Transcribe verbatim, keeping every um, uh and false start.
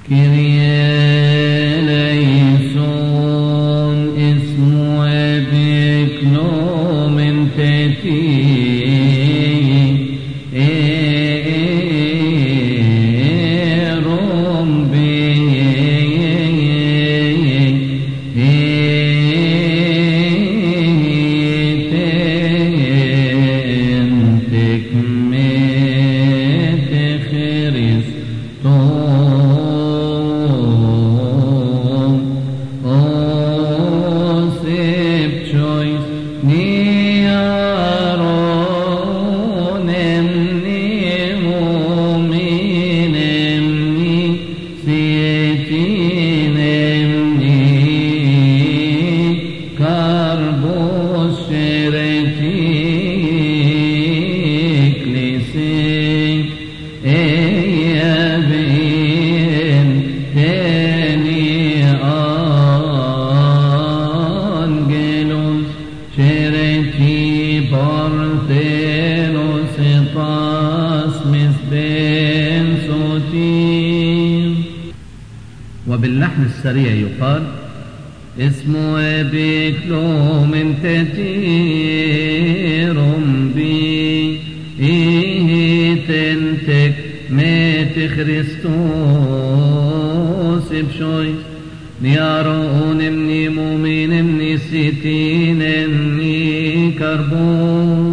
وباللحن السريع يقال اسمه بكلو من تتيرم بي إيه تنتك ميت خريستوس بشوي نيارون مني مؤمن مني ستين مني كربون